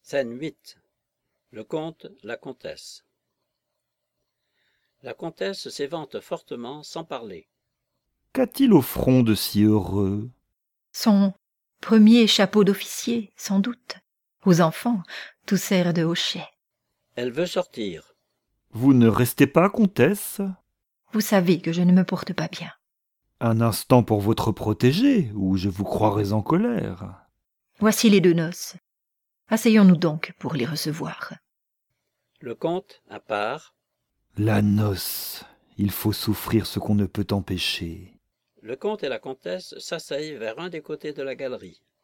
Scène 8. Le comte, la comtesse. La comtesse s'évente fortement sans parler. Qu'a-t-il au front de si heureux? Son premier chapeau d'officier, sans doute. Aux enfants, tout sert de hochet. Elle veut sortir. Vous ne restez pas, comtesse? Vous savez que je ne me porte pas bien. Un instant pour votre protégé, ou je vous croirais en colère. Voici les 2 noces. Asseyons-nous donc pour les recevoir. Le comte, à part. La noce, il faut souffrir ce qu'on ne peut empêcher. Le comte et la comtesse s'asseyent vers un des côtés de la galerie.